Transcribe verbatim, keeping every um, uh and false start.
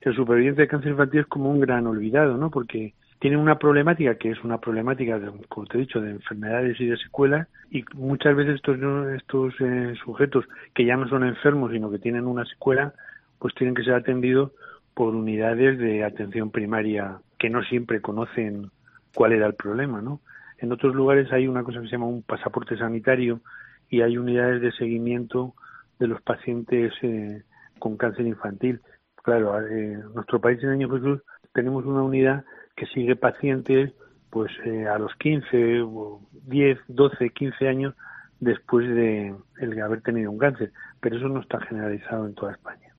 el superviviente de cáncer infantil es como un gran olvidado, ¿no? Porque tienen una problemática que es una problemática, de, como te he dicho, de enfermedades y de secuelas, y muchas veces estos estos eh, sujetos que ya no son enfermos, sino que tienen una secuela, pues tienen que ser atendidos por unidades de atención primaria que no siempre conocen cuál era el problema, ¿no? En otros lugares hay una cosa que se llama un pasaporte sanitario y hay unidades de seguimiento de los pacientes eh, con cáncer infantil. Claro, eh, en nuestro país, en Niño Jesús, tenemos una unidad que sigue pacientes pues eh, a los quince, diez, doce, quince años después de el haber tenido un cáncer, pero eso no está generalizado en toda España.